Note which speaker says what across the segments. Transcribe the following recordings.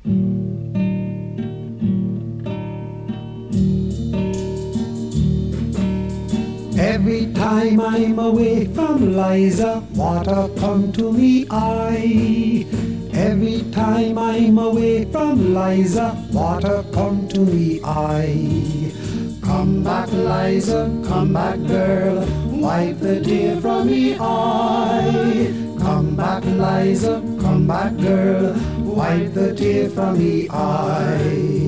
Speaker 1: Every time I'm away from Liza, water come to me eye. Every time I'm away from Liza, water come to me eye. Come back, Liza, come back, girl, wipe the tear from me eye. Come back, Liza, come back, girl, wipe the tear from me eye.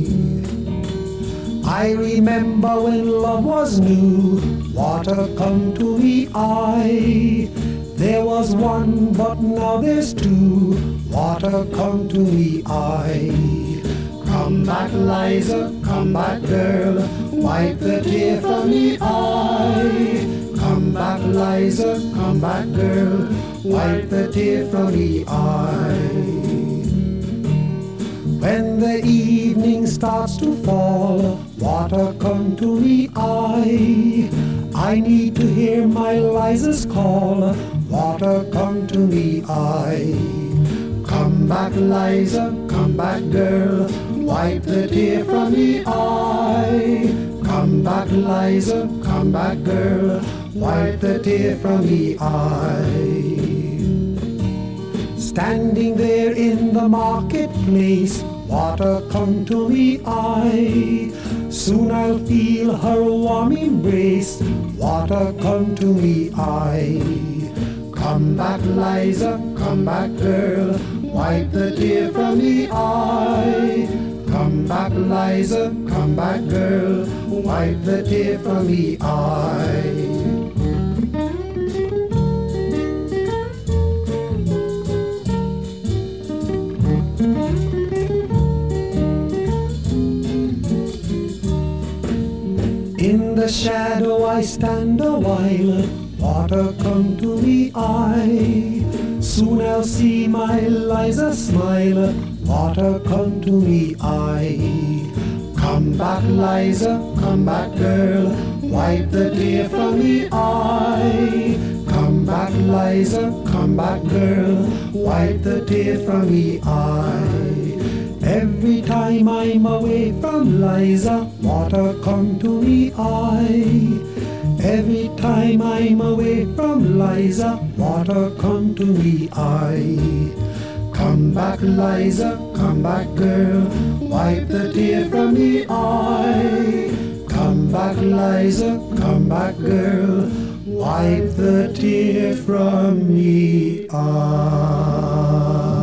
Speaker 1: I remember when love was new, water come to me eye. There was one, but now there's two, water come to me eye. Come back, Liza, come back, girl, wipe the tear from me eye. Come back, Liza, come back, girl, wipe the tear from me eye. When the evening starts to fall, water come to me eye. I need to hear my Liza's call, water come to me eye. Come back, Liza, come back, girl, wipe the tear from me eye. Come back, Liza, come back, girl, wipe the tear from me eye. Standing there in the marketplace, water come to me eye. Soon I'll feel her warm embrace, water come to me eye. Come back, Liza, come back, girl, wipe the tear from me eye. Come back, Liza, come back, girl, wipe the tear from me eye. In the shadow I stand a while, water come to me eye. Soon I'll see my Liza smile, water come to me eye. Come back, Liza, come back, girl, wipe the tear from me eye. Come back, Liza, come back, girl, wipe the tear from me eye. Every time I'm away from Liza, water come to me eye. Every time I'm away from Liza, water come to me eye. Come back, Liza, come back, girl, wipe the tear from me eye. Come back, Liza, come back, girl, wipe the tear from me eye.